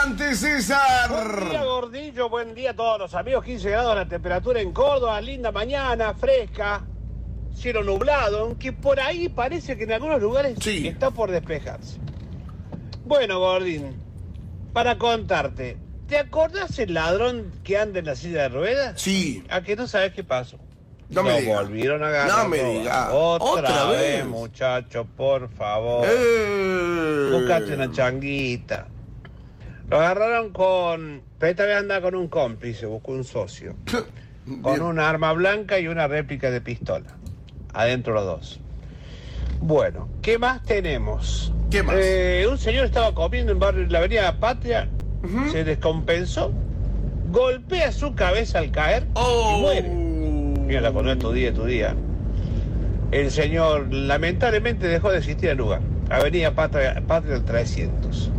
Adelante, César. Buen día, Gordillo, buen día a todos los amigos. 15 grados la temperatura en Córdoba, linda mañana, fresca, cielo nublado, aunque por ahí parece que en algunos lugares Sí. está por despejarse. Bueno, Gordín, para contarte, ¿te acordás el ladrón que anda en la silla de ruedas? Sí. ¿A que no sabes qué pasó? No me diga. Volvieron a agarrar. No me diga. Otra vez, vez. muchachos, por favor. Buscaste una changuita. Lo agarraron con... Pero esta vez anda con un cómplice, buscó un socio. Con Bien. una arma blanca y una réplica de pistola. Adentro los dos. Bueno, ¿qué más tenemos? ¿Qué más? Un señor estaba comiendo en la avenida Patria, se descompensó, golpea su cabeza al caer y muere. Mira, cuando es tu día. El señor lamentablemente dejó de existir el lugar. Avenida Patria del 300.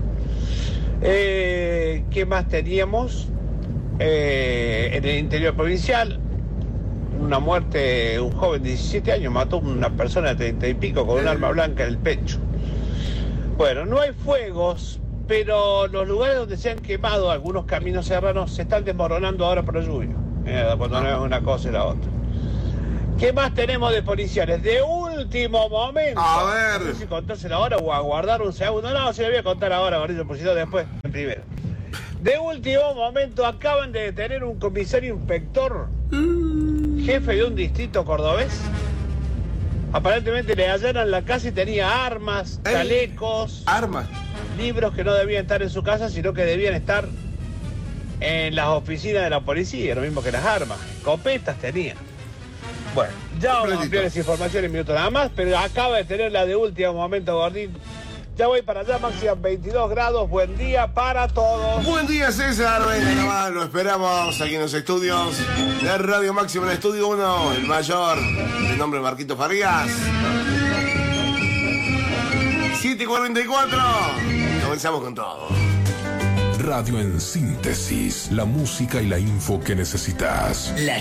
¿Qué más teníamos? En el interior provincial, una muerte, un joven de 17 años mató a una persona de 30 y pico con un arma blanca en el pecho. Bueno, no hay fuegos, pero los lugares donde se han quemado algunos caminos serranos se están desmoronando ahora por la lluvia. Cuando no es una cosa y la otra. ¿Qué más tenemos de policiales? De último momento. A ver. No sé si contárselo ahora o aguardar un segundo. No, se lo voy a contar ahora, Gordillo, por si no después, en primero. De último momento acaban de detener un comisario inspector, jefe de un distrito cordobés. Aparentemente le allanan la casa y tenía armas, chalecos, Armas. libros que no debían estar en su casa, sino que debían estar en las oficinas de la policía, lo mismo que las armas. Escopetas tenía. Bueno, ya vamos a ampliar esa información en minutos nada más, pero acaba de tener la de último momento, Gordín. Ya voy para allá, máxima 22 grados. Buen día para todos. Buen día, César. Venga nomás, lo esperamos aquí en los estudios de Radio Máximo, en el estudio 1, el mayor, de nombre Marquito Farías. 7:44. Comenzamos con todo. Radio en síntesis, la música y la info que necesitas. La